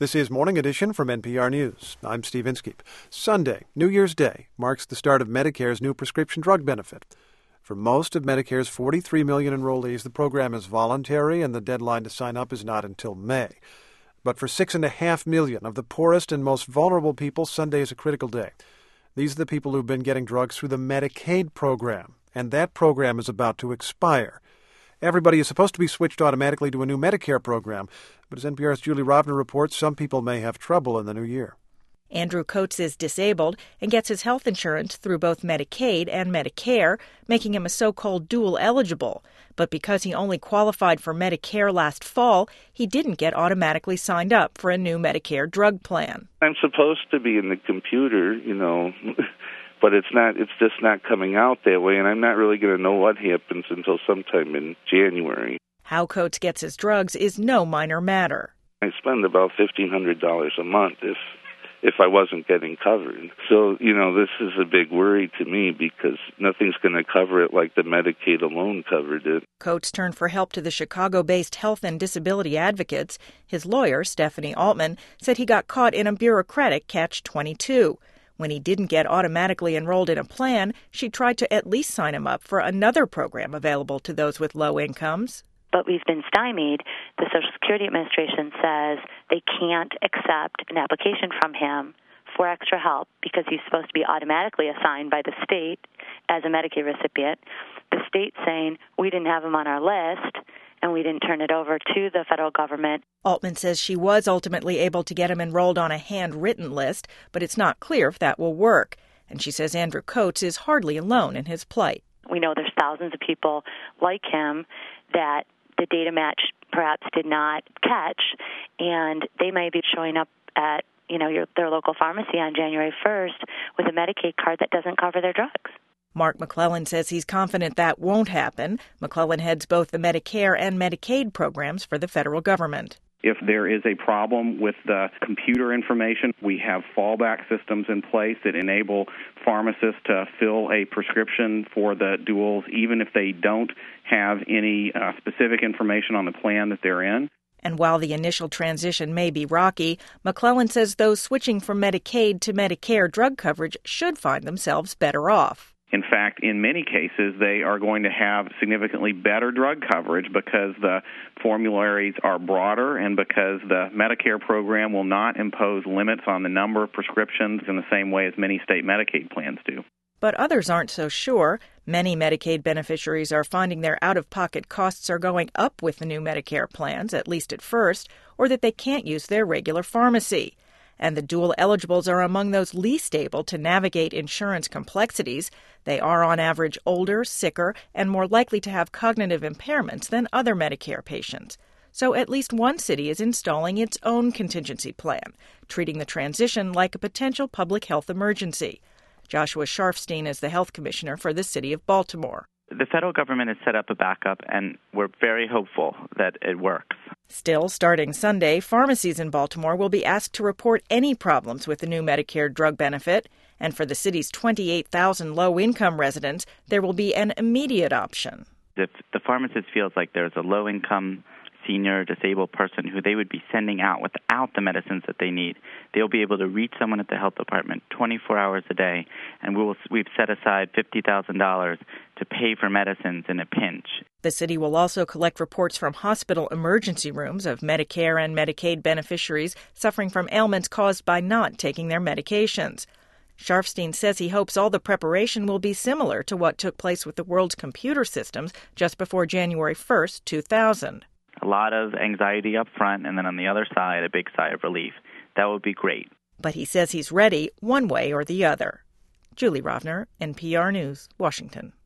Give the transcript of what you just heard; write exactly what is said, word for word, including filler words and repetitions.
This is Morning Edition from N P R News. I'm Steve Inskeep. Sunday, New Year's Day, marks the start of Medicare's new prescription drug benefit. For most of Medicare's forty-three million enrollees, the program is voluntary and the deadline to sign up is not until May. But for six and a half million of the poorest and most vulnerable people, Sunday is a critical day. These are the people who've been getting drugs through the Medicaid program, and that program is about to expire. Everybody is supposed to be switched automatically to a new Medicare program, but as N P R's Julie Rovner reports, some people may have trouble in the new year. Andrew Coates is disabled and gets his health insurance through both Medicaid and Medicare, making him a so-called dual eligible. But because he only qualified for Medicare last fall, he didn't get automatically signed up for a new Medicare drug plan. I'm supposed to be in the computer, you know, but it's not. It's just not coming out that way, and I'm not really going to know what happens until sometime in January. How Coates gets his drugs is no minor matter. I spend about fifteen hundred dollars a month if if I wasn't getting covered. So, you know, this is a big worry to me because nothing's going to cover it like the Medicaid alone covered it. Coates turned for help to the Chicago-based Health and Disability Advocates. His lawyer, Stephanie Altman, said he got caught in a bureaucratic catch twenty-two. When he didn't get automatically enrolled in a plan, she tried to at least sign him up for another program available to those with low incomes. But we've been stymied. The Social Security Administration says they can't accept an application from him for extra help because he's supposed to be automatically assigned by the state as a Medicaid recipient. The state's saying we didn't have him on our list and we didn't turn it over to the federal government. Altman says she was ultimately able to get him enrolled on a handwritten list, but it's not clear if that will work. And she says Andrew Coates is hardly alone in his plight. We know there's thousands of people like him that the data match perhaps did not catch, and they may be showing up at, you know, your, their local pharmacy on January first with a Medicaid card that doesn't cover their drugs. Mark McClellan says he's confident that won't happen. McClellan heads both the Medicare and Medicaid programs for the federal government. If there is a problem with the computer information, we have fallback systems in place that enable pharmacists to fill a prescription for the duals, even if they don't have any uh, specific information on the plan that they're in. And while the initial transition may be rocky, McClellan says those switching from Medicaid to Medicare drug coverage should find themselves better off. In fact, in many cases, they are going to have significantly better drug coverage because the formularies are broader and because the Medicare program will not impose limits on the number of prescriptions in the same way as many state Medicaid plans do. But others aren't so sure. Many Medicaid beneficiaries are finding their out-of-pocket costs are going up with the new Medicare plans, at least at first, or that they can't use their regular pharmacy. And the dual eligibles are among those least able to navigate insurance complexities. They are on average older, sicker, and more likely to have cognitive impairments than other Medicare patients. So at least one city is installing its own contingency plan, treating the transition like a potential public health emergency. Joshua Sharfstein is the health commissioner for the city of Baltimore. The federal government has set up a backup, and we're very hopeful that it works. Still, starting Sunday, pharmacies in Baltimore will be asked to report any problems with the new Medicare drug benefit. And for the city's twenty-eight thousand low-income residents, there will be an immediate option. If the pharmacist feels like there's a low-income senior disabled person who they would be sending out without the medicines that they need, they'll be able to reach someone at the health department twenty-four hours a day, and we will, we've set aside fifty thousand dollars to pay for medicines in a pinch. The city will also collect reports from hospital emergency rooms of Medicare and Medicaid beneficiaries suffering from ailments caused by not taking their medications. Sharfstein says he hopes all the preparation will be similar to what took place with the world's computer systems just before January first, two thousand. A lot of anxiety up front, and then on the other side, a big sigh of relief. That would be great. But he says he's ready one way or the other. Julie Rovner, N P R News, Washington.